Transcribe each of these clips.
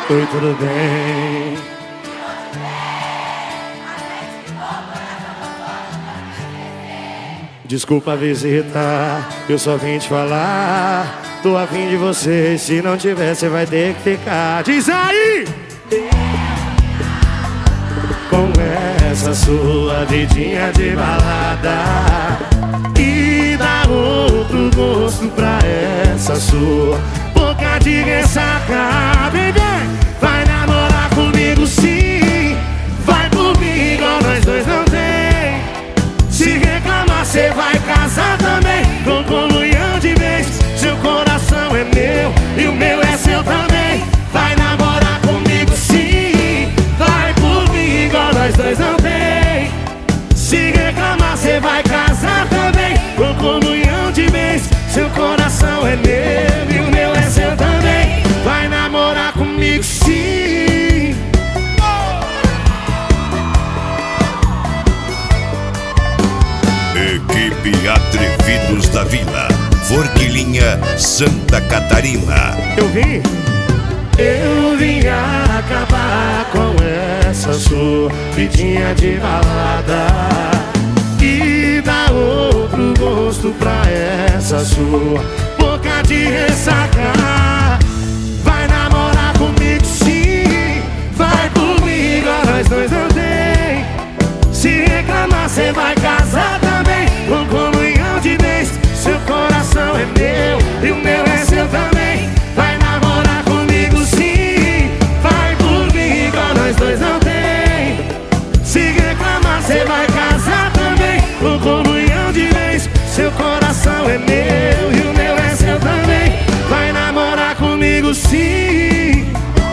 Oi, tudo bem? Desculpa a visita, eu só vim te falar. Tô afim de você, se não tiver, você vai ter que ficar. Diz aí! Com essa sua vidinha de balada e dá outro gosto pra essa sua boca de ressaca. Vem, vem! Vai namorar comigo sim, vai por mim igual nós dois não tem. Se reclamar cê vai casar também, com comunhão de vez. Seu coração é meu e o meu é seu também. Vai namorar comigo sim, vai por mim igual nós dois não tem. Se reclamar cê vai casar também, com comunhão de vez. Seu coração é meu e o meu é seu também. Vai namorar comigo sim. Equipe Atrevidos da Vila, Forquilinha, Santa Catarina. Eu vim acabar com essa sua vidinha de balada e dar outro gosto pra essa sua boca de ressaca. Vai namorar comigo sim, vai por mim igual nós dois não tem. Se reclamar cê vai casar também, com comunhão de vez. Seu coração é meu e o meu é seu também. Vai namorar comigo sim, vai por mim igual nós dois não tem. Se reclamar cê vai casar também, com comunhão de vez. Seu coração é meu e o meu é seu também. Vai namorar comigo sim.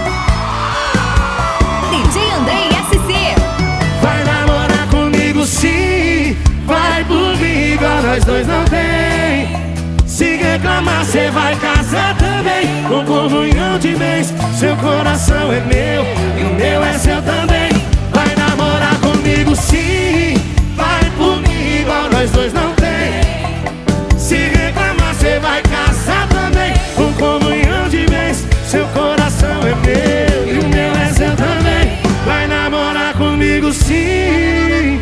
DJ Andrei SC. Vai namorar comigo sim, vai por mim igual nós dois não tem. Se reclamar cê vai casar também, com comunhão de vez. Seu coração é meu e o meu é seu também. Vai namorar comigo sim, vai por mim igual nós dois não tem. Se reclamar cê vai casar também, com comunhão de vez. Seu coração é meu e o meu é seu também. Vai namorar comigo sim.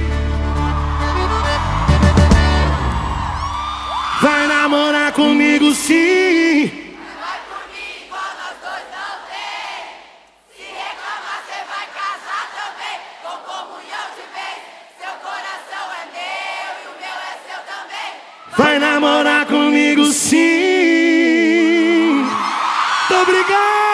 Vai namorar comigo sim. Vai por mim igual nós dois não tem. Se reclamar cê vai casar também, com comunhão de vez. Seu coração é meu e o meu é seu também. Vai namorar comigo sim. Muito obrigado.